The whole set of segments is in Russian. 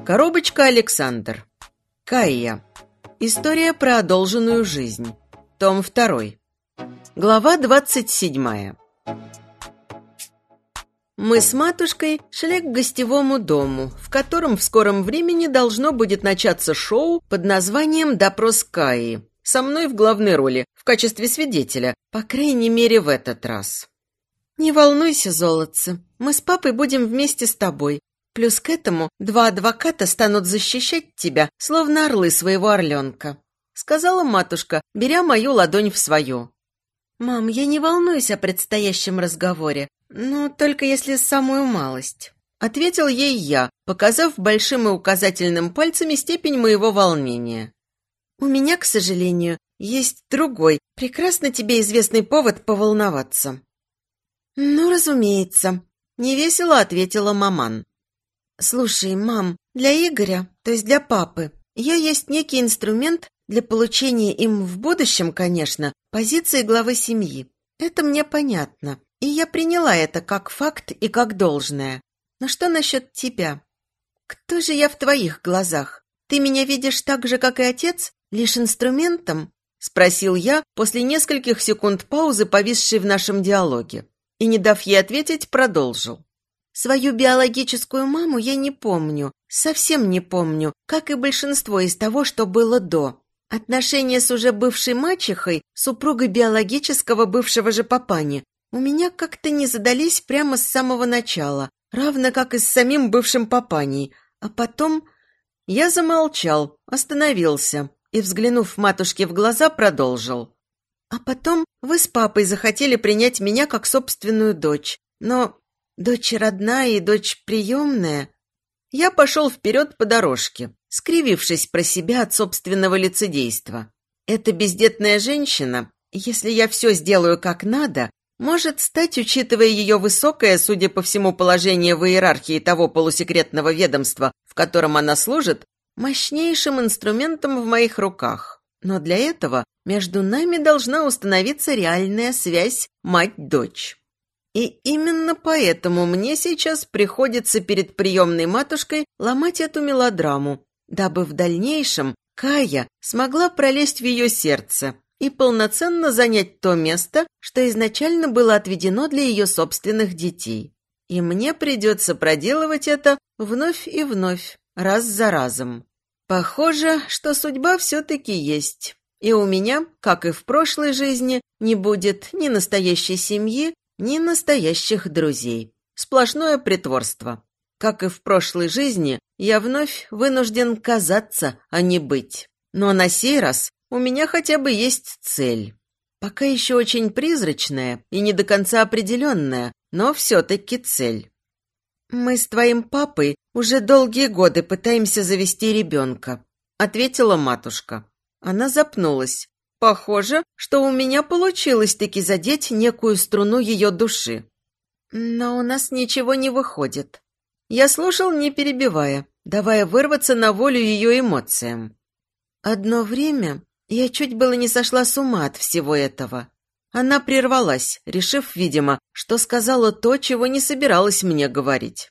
Коробочка Александр. Кайя. История про одолженную жизнь. Том 2. Глава 27. Мы с матушкой шли к гостевому дому, в котором в скором времени должно будет начаться шоу под названием «Допрос Кайи». Со мной в главной роли, в качестве свидетеля, по крайней мере, в этот раз. «Не волнуйся, золотце, мы с папой будем вместе с тобой. Плюс к этому 2 адвоката станут защищать тебя, словно орлы своего орленка», сказала матушка, беря мою ладонь в свою. «Мам, я не волнуюсь о предстоящем разговоре, но только если самую малость», ответил ей я, показав большим и указательным пальцами степень моего волнения. «У меня, к сожалению, есть другой, прекрасно тебе известный повод поволноваться». «Ну, разумеется», — невесело ответила маман. «Слушай, мам, для Игоря, то есть для папы, я есть некий инструмент для получения им в будущем, конечно, позиции главы семьи. Это мне понятно, и я приняла это как факт и как должное. Но что насчет тебя? Кто же я в твоих глазах? Ты меня видишь так же, как и отец, лишь инструментом?» Спросил я после нескольких секунд паузы, повисшей в нашем диалоге. И, не дав ей ответить, продолжил. «Свою биологическую маму я не помню, совсем не помню, как и большинство из того, что было до. Отношения с уже бывшей мачехой, супругой биологического бывшего же папани, у меня как-то не задались прямо с самого начала, равно как и с самим бывшим папаней. А потом...» Я замолчал, остановился и, взглянув матушке в глаза, продолжил. «А потом вы с папой захотели принять меня как собственную дочь, но... Дочь родная и дочь приемная». Я пошел вперед по дорожке, скривившись про себя от собственного лицедейства. Эта бездетная женщина, если я все сделаю как надо, может стать, учитывая ее высокое, судя по всему, положение в иерархии того полусекретного ведомства, в котором она служит, мощнейшим инструментом в моих руках. Но для этого между нами должна установиться реальная связь мать-дочь. И именно поэтому мне сейчас приходится перед приемной матушкой ломать эту мелодраму, дабы в дальнейшем Кайя смогла пролезть в ее сердце и полноценно занять то место, что изначально было отведено для ее собственных детей. И мне придется проделывать это вновь и вновь, раз за разом. Похоже, что судьба все-таки есть. И у меня, как и в прошлой жизни, не будет ни настоящей семьи, ни настоящих друзей. Сплошное притворство. Как и в прошлой жизни, я вновь вынужден казаться, а не быть. Но на сей раз у меня хотя бы есть цель. Пока еще очень призрачная и не до конца определенная, но все-таки цель. «Мы с твоим папой уже долгие годы пытаемся завести ребенка», ответила матушка. Она запнулась. Похоже, что у меня получилось-таки задеть некую струну ее души. Но у нас ничего не выходит. Я слушал, не перебивая, давая вырваться на волю ее эмоциям. Одно время я чуть было не сошла с ума от всего этого. Она прервалась, решив, видимо, что сказала то, чего не собиралась мне говорить.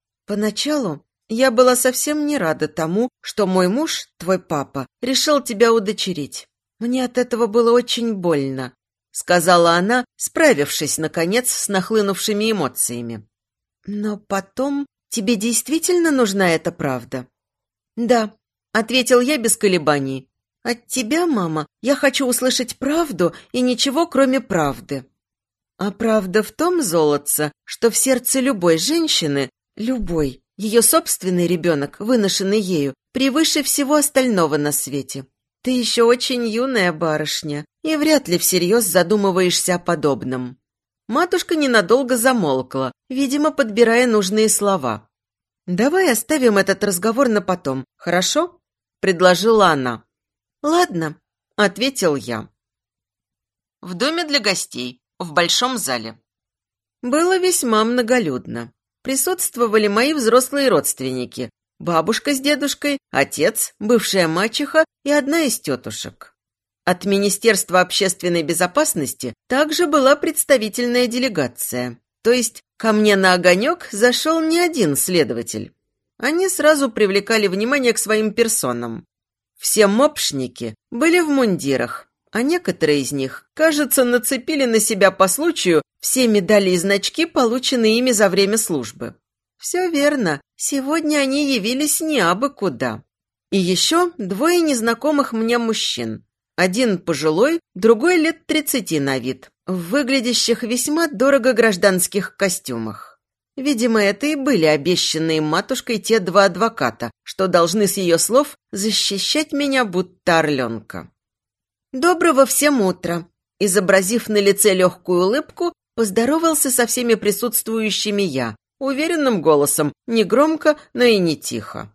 Поначалу я была совсем не рада тому, что мой муж, твой папа, решил тебя удочерить. «Мне от этого было очень больно», — сказала она, справившись, наконец, с нахлынувшими эмоциями. «Но потом тебе действительно нужна эта правда?» «Да», — ответил я без колебаний. «От тебя, мама, я хочу услышать правду и ничего, кроме правды». А правда в том, золотце, что в сердце любой женщины, любой, ее собственный ребенок, выношенный ею, превыше всего остального на свете. Ты еще очень юная барышня и вряд ли всерьез задумываешься о подобном». Матушка ненадолго замолкла, видимо, подбирая нужные слова. «Давай оставим этот разговор на потом, хорошо?» – предложила она. «Ладно», – ответил я. В доме для гостей, в большом зале. Было весьма многолюдно. Присутствовали мои взрослые родственники. Бабушка с дедушкой, отец, бывшая мачеха и одна из тетушек. От Министерства общественной безопасности также была представительная делегация. То есть ко мне на огонек зашел не один следователь. они сразу привлекали внимание к своим персонам. Все мопшники были в мундирах, а некоторые из них, кажется, нацепили на себя по случаю все медали и значки, полученные ими за время службы. Все верно, сегодня они явились не абы куда. И еще двое незнакомых мне мужчин. Один пожилой, другой лет 30 на вид, в выглядящих весьма дорого гражданских костюмах. Видимо, это и были обещанные матушкой те два адвоката, что должны с ее слов защищать меня будто орленка. «Доброго всем утра!» Изобразив на лице легкую улыбку, поздоровался со всеми присутствующими я, уверенным голосом, не громко, но и не тихо.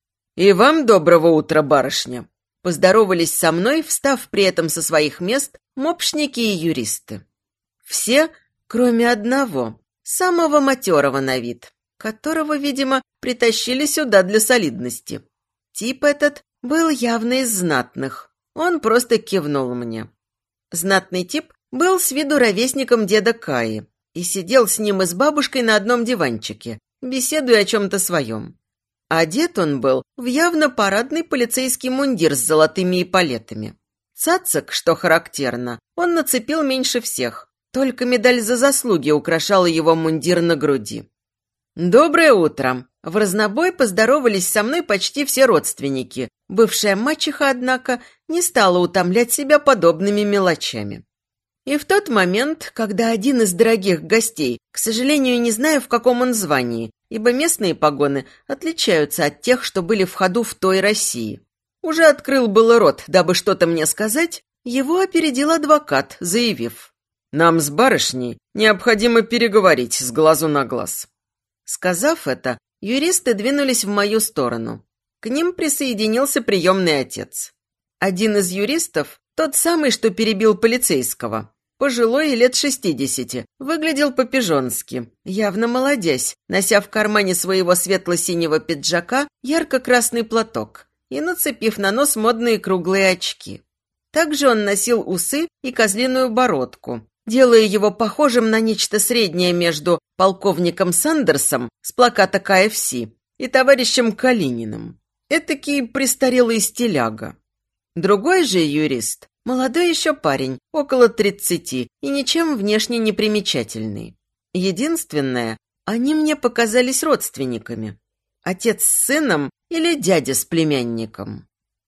«И вам доброго утра, барышня!» Поздоровались со мной, встав при этом со своих мест, мопшники и юристы. Все, кроме одного, самого матерого на вид, которого, видимо, притащили сюда для солидности. Тип этот был явно из знатных. Он просто кивнул мне. Знатный тип был с виду ровесником деда Каи и сидел с ним и с бабушкой на одном диванчике, беседуя о чем-то своем. Одет он был в явно парадный полицейский мундир с золотыми эполетами. Цацок, что характерно, он нацепил меньше всех, только медаль за заслуги украшала его мундир на груди. «Доброе утро!» В разнобой поздоровались со мной почти все родственники. Бывшая мачеха, однако, не стала утомлять себя подобными мелочами. И в тот момент, когда один из дорогих гостей, к сожалению, не знаю, в каком он звании, ибо местные погоны отличаются от тех, что были в ходу в той России, уже открыл было рот, дабы что-то мне сказать, его опередил адвокат, заявив: «Нам с барышней необходимо переговорить с глазу на глаз». Сказав это, юристы двинулись в мою сторону. К ним присоединился приемный отец. Один из юристов, тот самый, что перебил полицейского, пожилой, лет 60, выглядел по-пижонски, явно молодясь, нося в кармане своего светло-синего пиджака ярко-красный платок и нацепив на нос модные круглые очки. Также он носил усы и козлиную бородку, делая его похожим на нечто среднее между полковником Сандерсом с плаката КФС и товарищем Калининым. Этакий престарелый стиляга. Другой же юрист, молодой еще парень, около 30, и ничем внешне не примечательный. Единственное, они мне показались родственниками. Отец с сыном или дядя с племянником.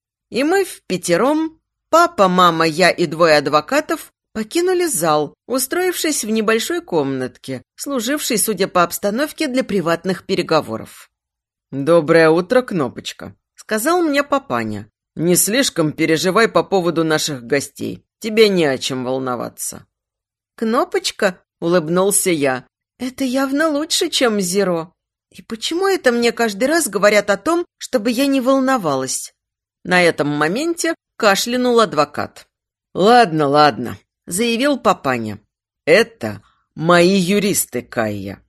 И мы впятером, папа, мама, я и двое адвокатов, покинули зал, устроившись в небольшой комнатке, служившей, судя по обстановке, для приватных переговоров. «Доброе утро, Кнопочка», — сказал мне папаня. «Не слишком переживай по поводу наших гостей. Тебе не о чем волноваться». «Кнопочка?» — улыбнулся я. «Это явно лучше, чем Зеро. И почему это мне каждый раз говорят о том, чтобы я не волновалась?» На этом моменте кашлянул адвокат. «Ладно, ладно», — заявил папаня. «Это мои юристы, Кайя».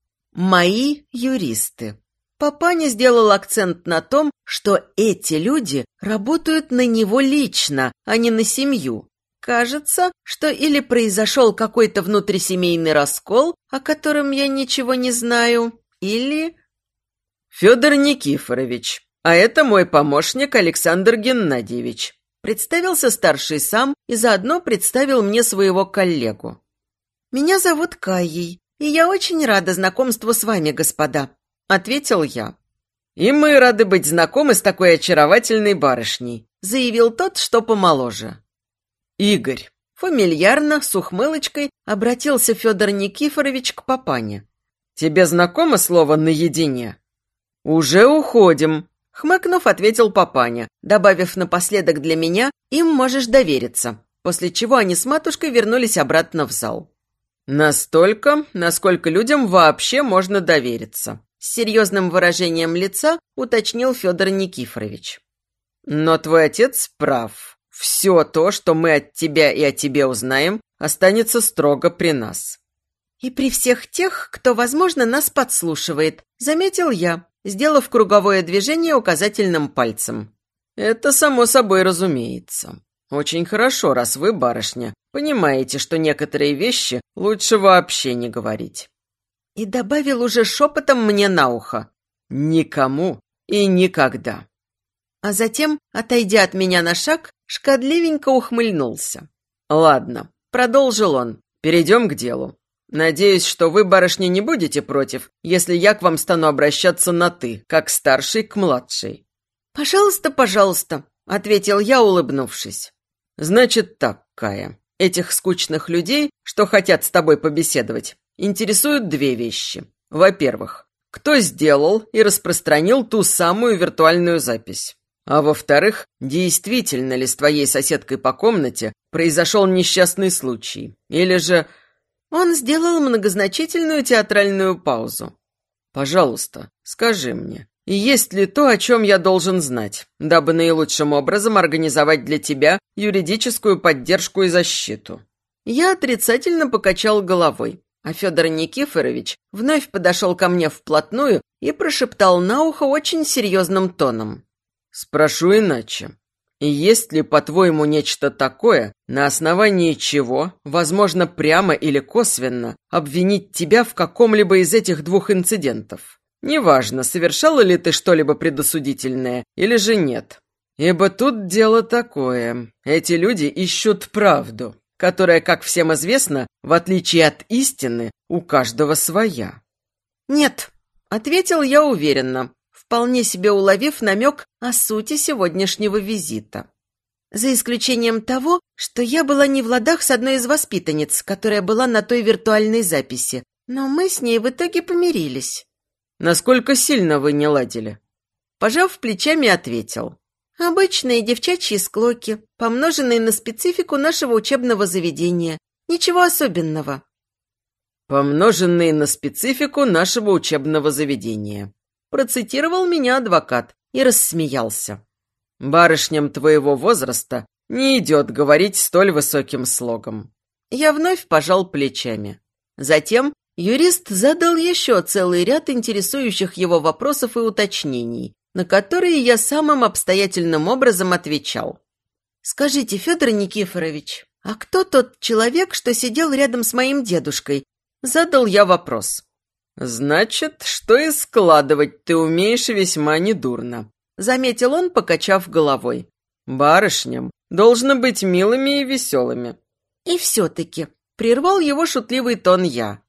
«Мои юристы». Папаня сделал акцент на том, что эти люди работают на него лично, а не на семью. Кажется, что или произошел какой-то внутрисемейный раскол, о котором я ничего не знаю, или... «Федор Никифорович, а это мой помощник Александр Геннадьевич», представился старший сам и заодно представил мне своего коллегу. «Меня зовут Кайей, и я очень рада знакомству с вами, господа», — ответил я. «И мы рады быть знакомы с такой очаровательной барышней», — заявил тот, что помоложе. «Игорь», — фамильярно, с ухмылочкой, обратился Федор Никифорович к папане. «Тебе знакомо слово «наедине»?» «Уже уходим», — хмыкнув, ответил папаня, добавив напоследок для меня: «им можешь довериться», после чего они с матушкой вернулись обратно в зал. «Настолько, насколько людям вообще можно довериться», — с серьезным выражением лица уточнил Федор Никифорович. «Но твой отец прав. Все то, что мы от тебя и о тебе узнаем, останется строго при нас». «И при всех тех, кто, возможно, нас подслушивает», — заметил я, сделав круговое движение указательным пальцем. «Это само собой разумеется. Очень хорошо, раз вы, барышня, понимаете, что некоторые вещи лучше вообще не говорить». И добавил уже шепотом мне на ухо: Никому и никогда. А затем, отойдя от меня на шаг, шкодливенько ухмыльнулся. «Ладно», — продолжил он, — «перейдем к делу. Надеюсь, что вы, барышня, не будете против, если я к вам стану обращаться на «ты», как старший к младшей». «Пожалуйста, пожалуйста», — ответил я, улыбнувшись. «Значит так, Кая, этих скучных людей, что хотят с тобой побеседовать, интересуют две вещи. Во-первых, кто сделал и распространил ту самую виртуальную запись? А во-вторых, действительно ли с твоей соседкой по комнате произошел несчастный случай? Или же...» Он сделал многозначительную театральную паузу. «Пожалуйста, скажи мне, есть ли то, о чем я должен знать, дабы наилучшим образом организовать для тебя юридическую поддержку и защиту?» Я отрицательно покачал головой, а Федор Никифорович вновь подошел ко мне вплотную и прошептал на ухо очень серьезным тоном. «Спрошу иначе. Есть ли, по-твоему, нечто такое, на основании чего, возможно, прямо или косвенно, обвинить тебя в каком-либо из этих двух инцидентов? Неважно, совершала ли ты что-либо предосудительное или же нет. Ибо тут дело такое. Эти люди ищут правду, которая, как всем известно, в отличие от истины, у каждого своя». «Нет», — ответил я уверенно, вполне себе уловив намек о сути сегодняшнего визита. За исключением того, что я была не в ладах с одной из воспитанниц, которая была на той виртуальной записи, но мы с ней в итоге помирились. «Насколько сильно вы не ладили?» Пожав плечами, ответил. «Обычные девчачьи склоки, помноженные на специфику нашего учебного заведения. Ничего особенного». «Помноженные на специфику нашего учебного заведения», процитировал меня адвокат и рассмеялся. «Барышням твоего возраста не идет говорить столь высоким слогом». Я вновь пожал плечами. Затем юрист задал еще целый ряд интересующих его вопросов и уточнений, на которые я самым обстоятельным образом отвечал. «Скажите, Федор Никифорович, а кто тот человек, что сидел рядом с моим дедушкой?» Задал я вопрос. «Значит, что и складывать ты умеешь весьма недурно», — заметил он, покачав головой. «Барышням должно быть милыми и веселыми». «И все-таки», — прервал его шутливый тон я.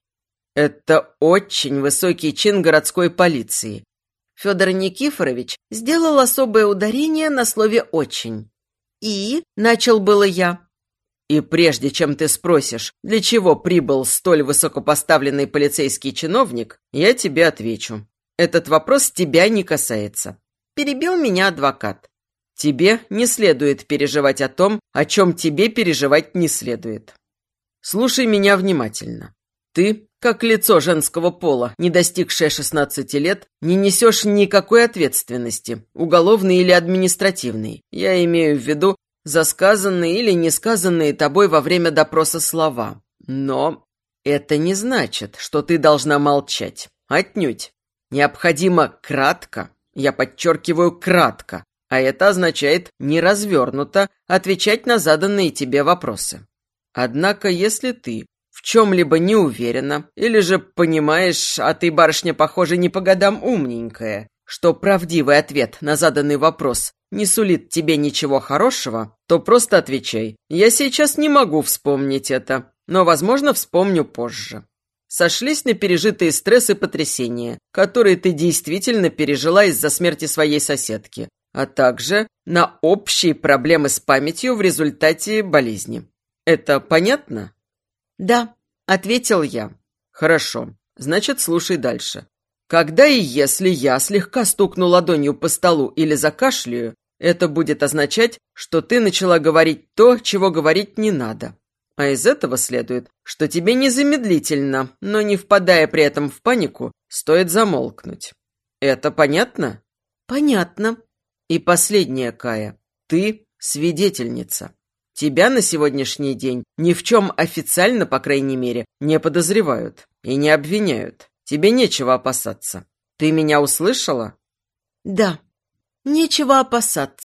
«Это очень высокий чин городской полиции». Федор Никифорович сделал особое ударение на слове «очень». «И?» — начал было я. «И прежде чем ты спросишь, для чего прибыл столь высокопоставленный полицейский чиновник, я тебе отвечу. Этот вопрос тебя не касается». Перебил меня адвокат. «Тебе не следует переживать о том, о чем тебе переживать не следует. Слушай меня внимательно. Ты, как лицо женского пола, не достигшее 16 лет, не несешь никакой ответственности, уголовной или административной. Я имею в виду за сказанные или несказанные тобой во время допроса слова. Но это не значит, что ты должна молчать. Отнюдь. Необходимо кратко, я подчеркиваю кратко, а это означает неразвернуто отвечать на заданные тебе вопросы. Однако, если ты в чем-либо не уверена, или же понимаешь, а ты, барышня, похоже, не по годам умненькая, что правдивый ответ на заданный вопрос не сулит тебе ничего хорошего, то просто отвечай. Я сейчас не могу вспомнить это, но, возможно, вспомню позже. Сошлись на пережитые стресс и потрясения, которые ты действительно пережила из-за смерти своей соседки, а также на общие проблемы с памятью в результате болезни. Это понятно? «Да», — ответил я. «Хорошо, значит, слушай дальше. Когда и если я слегка стукну ладонью по столу или закашляю, это будет означать, что ты начала говорить то, чего говорить не надо. А из этого следует, что тебе незамедлительно, но не впадая при этом в панику, стоит замолкнуть. Это понятно?» «Понятно». И последнее, Кая. Ты свидетельница. Тебя на сегодняшний день ни в чем официально, по крайней мере, не подозревают и не обвиняют. Тебе нечего опасаться. Ты меня услышала?» «Да, нечего опасаться».